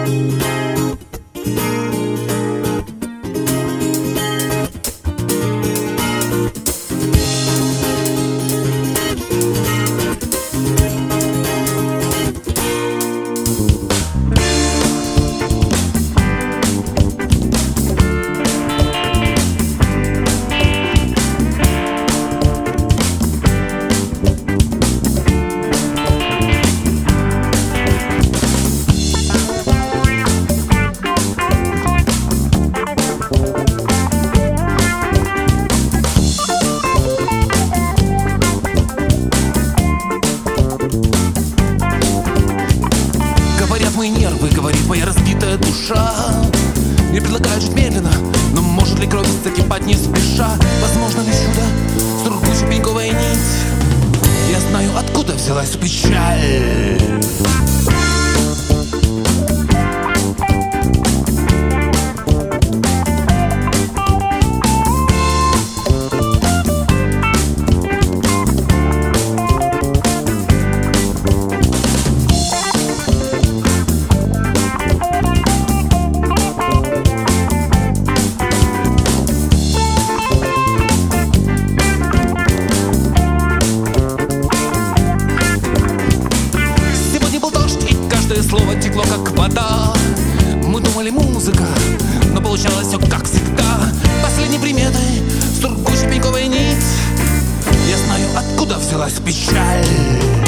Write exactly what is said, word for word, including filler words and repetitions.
Мои нервы, говорит моя разбитая душа. Мне предлагают жить медленно, но может ли кровь закипать не спеша? Возможно ли чудо, сургучая пеньковая нить? Я знаю, откуда взялась печаль. Слово текло как вода. Мы думали музыка, но получалось все как всегда. Последней приметой сургучая пеньковая нить. Я знаю, откуда взялась печаль.